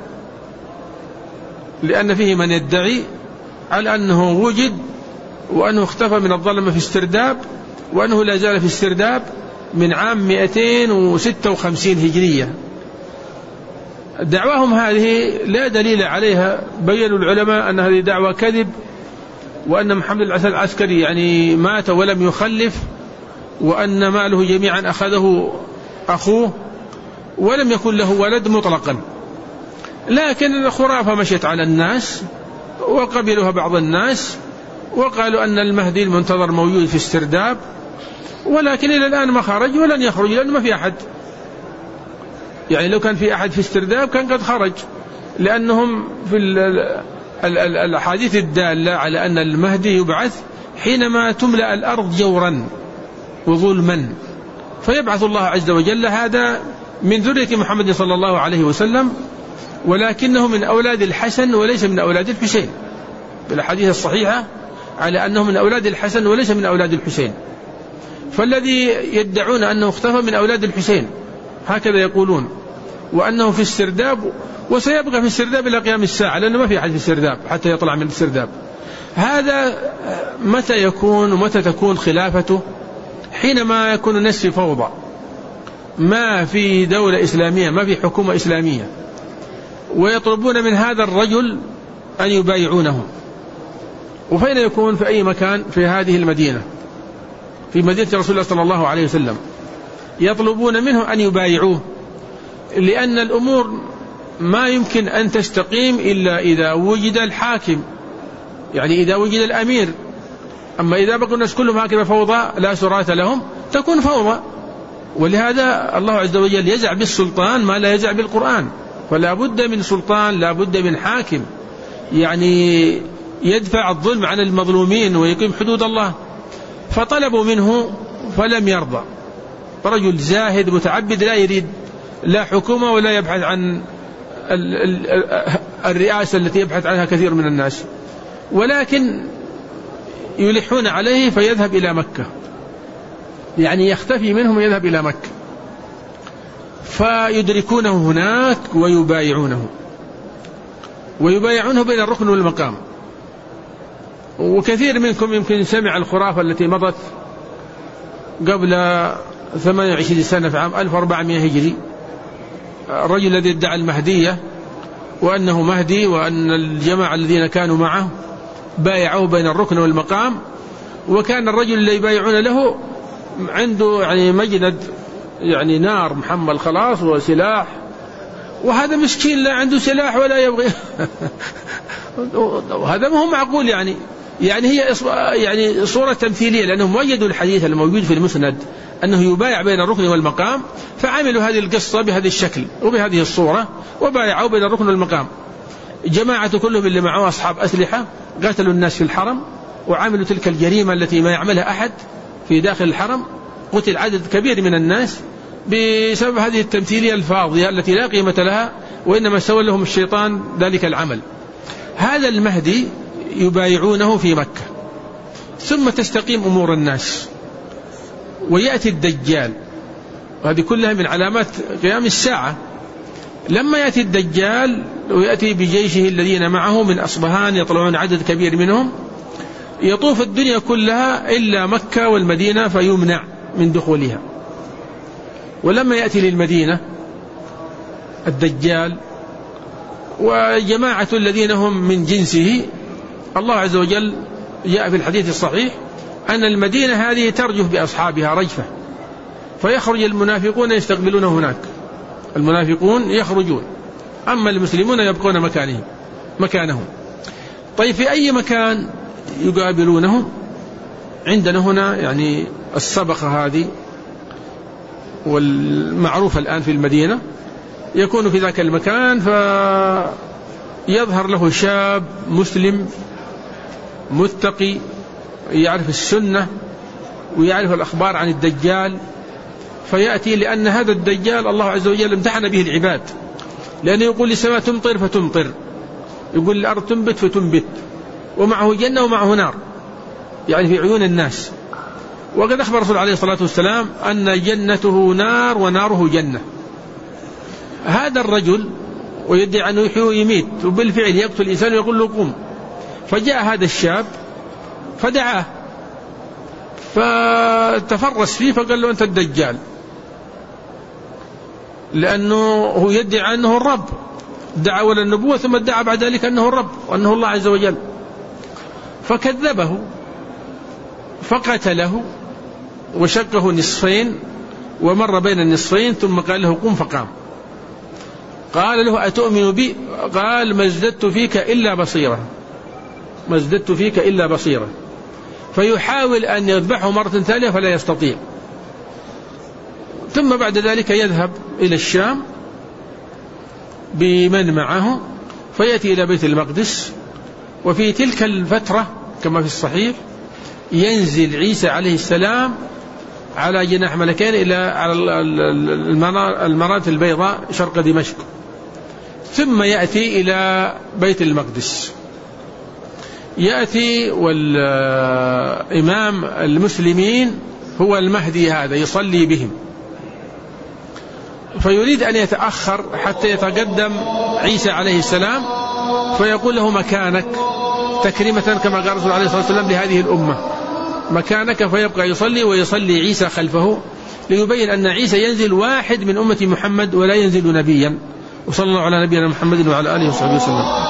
لأن فيه من يدعي على أنه وجد وأنه اختفى من الظلمة في استرداب، وأنه لا زال في استرداب من عام مئتين وستة وخمسين هجرية. دعواهم هذه لا دليل عليها. بيّنوا العلماء أن هذه دعوة كذب، وأن محمد العسكري يعني مات ولم يخلف، وأن ماله جميعا أخذه أخوه ولم يكن له ولد مطلقا. لكن الخرافة مشت على الناس وقبلها بعض الناس، وقالوا أن المهدي المنتظر موجود في استرداب، ولكن إلى الآن ما خرج ولن يخرج، لأنه ما في أحد. يعني لو كان في أحد في استرداب كان قد خرج، لأنهم في الأحاديث الدالة على أن المهدي يبعث حينما تملأ الأرض جورا وظلما، فيبعث الله عز وجل. هذا من ذرية محمد صلى الله عليه وسلم، ولكنه من أولاد الحسن وليس من أولاد الحسين، بالأحاديث الصحيحة على أنه من أولاد الحسن وليس من أولاد الحسين. فالذي يدعون أنه اختفى من أولاد الحسين هكذا يقولون، وأنه في استرداب وسيبقى في استرداب إلى قيام الساعة، لأنه ما في أحد في استرداب حتى يطلع من الاسترداب. هذا متى يكون ومتى تكون خلافته؟ حينما يكون الناس في فوضى، ما في دولة إسلامية، ما في حكومة إسلامية، ويطلبون من هذا الرجل أن يبايعونه. وفين يكون؟ في أي مكان في هذه المدينة، في مدينة رسول الله صلى الله عليه وسلم، يطلبون منه أن يبايعوه، لأن الأمور ما يمكن أن تستقيم إلا إذا وجد الحاكم، يعني إذا وجد الأمير. أما إذا بقوا الناس كلهم هكذا فوضى لا سرات لهم تكون فوضى. ولهذا الله عز وجل يزع بالسلطان ما لا يزع بالقرآن، فلا بد من سلطان، لا بد من حاكم يعني يدفع الظلم عن المظلومين ويقيم حدود الله. فطلبوا منه فلم يرضى، رجل زاهد متعبد لا يريد لا حكومة ولا يبحث عن الرئاسة التي يبحث عنها كثير من الناس، ولكن يلحون عليه فيذهب إلى مكة، يعني يختفي منهم ويذهب إلى مكة، فيدركونه هناك ويبايعونه ويبايعونه بين الركن والمقام. وكثير منكم يمكن سمع الخرافة التي مضت قبل ثمانية وعشرين سنة في عام ألف وأربعمائة هجري، الرجل الذي ادعى المهدية وأنه مهدي، وأن الجماعة الذين كانوا معه بايعوه بين الركن والمقام، وكان الرجل اللي يبايعون له عنده يعني مجند يعني نار محمل خلاص وسلاح، وهذا مسكين لا عنده سلاح ولا يبغي وهذا ما هو معقول. يعني يعني هي يعني صورة تمثيلية، لأنهم وجدوا الحديث الموجود في المسند أنه يبايع بين الركن والمقام، فعملوا هذه القصة بهذا الشكل وبهذه الصورة وبايعوا بين الركن والمقام. جماعة كلهم اللي معه أصحاب أسلحة قاتلوا الناس في الحرم وعملوا تلك الجريمة التي ما يعملها أحد في داخل الحرم، قتل عدد كبير من الناس بسبب هذه التمثيلية الفاضية التي لا قيمة لها، وإنما سوى لهم الشيطان ذلك العمل. هذا المهدي يبايعونه في مكة، ثم تستقيم أمور الناس ويأتي الدجال، وهذه كلها من علامات قيام الساعة. لما يأتي الدجال ويأتي بجيشه الذين معه من أصبهان يطلعون عدد كبير منهم، يطوف الدنيا كلها إلا مكة والمدينة فيمنع من دخولها. ولما يأتي للمدينة الدجال وجماعة الذين هم من جنسه، الله عز وجل جاء في الحديث الصحيح أن المدينة هذه ترجف بأصحابها رجفة، فيخرج المنافقون يستقبلون هناك، المنافقون يخرجون، أما المسلمون يبقون مكانهم مكانهم. طيب في أي مكان يقابلونه؟ عندنا هنا يعني السبخة هذه والمعروفة الآن في المدينة، يكون في ذاك المكان فيظهر له شاب مسلم متقي يعرف السنة ويعرف الأخبار عن الدجال، فيأتي، لأن هذا الدجال الله عز وجل امتحن به العباد، لأنه يقول للسماء تمطر فتمطر، يقول الأرض تنبت فتنبت، ومعه جنة ومعه نار يعني في عيون الناس. وقد أخبر الرسول عليه الصلاة والسلام أن جنته نار وناره جنة. هذا الرجل ويدعي أنه يحيي ويميت، وبالفعل يقتل الإنسان ويقول له قم. فجاء هذا الشاب فدعاه فتفرس فيه فقال له أنت الدجال، لأنه هو يدعي أنه الرب، دعا أولا النبوة ثم ادعى بعد ذلك أنه الرب وأنه الله عز وجل، فكذبه فقتله وشقه نصفين ومر بين النصفين ثم قال له قم فقام. قال له أتؤمن بي؟ قال ما ازددت فيك إلا بصيرة، ما ازددت فيك إلا بصيرة. فيحاول أن يذبحه مرة ثانية فلا يستطيع، ثم بعد ذلك يذهب إلى الشام بمن معه فيأتي إلى بيت المقدس. وفي تلك الفترة كما في الصحيح ينزل عيسى عليه السلام على جناح ملكين إلى على المنارة البيضاء شرق دمشق، ثم يأتي إلى بيت المقدس، يأتي والإمام المسلمين هو المهدي هذا يصلي بهم، فيريد أن يتأخر حتى يتقدم عيسى عليه السلام فيقول له مكانك تكريمة كما قال الرسول عليه الصلاة والسلام لهذه الأمة. مكانك فيبقى يصلي ويصلي عيسى خلفه، ليبين أن عيسى ينزل واحد من أمة محمد ولا ينزل نبيا. وصلى الله على نبينا محمد وعلى آله وصحبه وسلم.